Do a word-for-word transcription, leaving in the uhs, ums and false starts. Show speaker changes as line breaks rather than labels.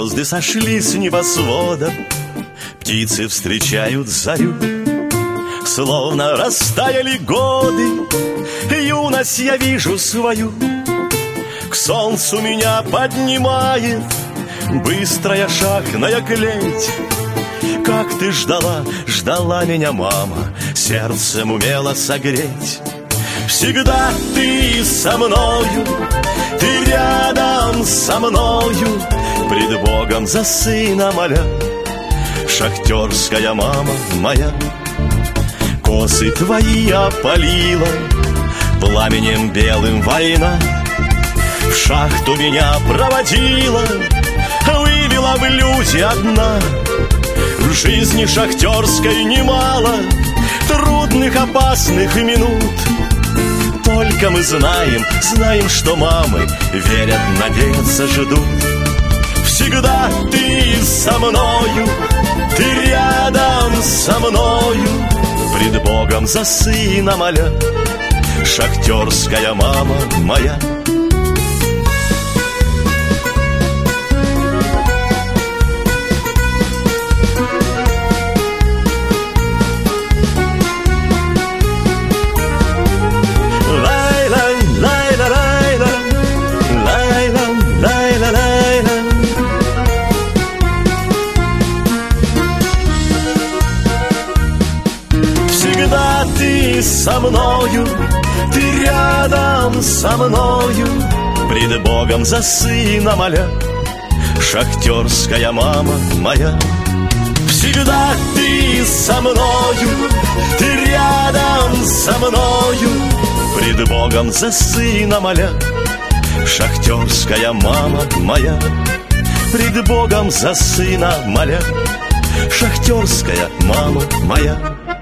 Звезды сошли с небосвода, птицы встречают зарю. Словно растаяли годы, юность я вижу свою. К солнцу меня поднимает быстрая шахная клеть. Как ты ждала, ждала меня, мама, сердцем умела согреть. Всегда ты со мною, ты рядом со мною, пред Богом за сына моля, шахтерская мама моя. Косы твои опалила пламенем белым война, в шахту меня проводила, вывела в люди одна. В жизни шахтерской немало трудных, опасных минут. Только мы знаем, знаем, что мамы верят, надеются, ждут. Всегда ты со мною, ты рядом со мною, пред Богом за сына моля, шахтерская мама моя. Ты со мною, ты рядом со мною, пред Богом за сына моля, шахтерская мама моя. Всегда ты со мною, ты рядом со мною, пред Богом за сына моля, шахтерская мама моя. Пред Богом за сына моля, шахтерская мама моя.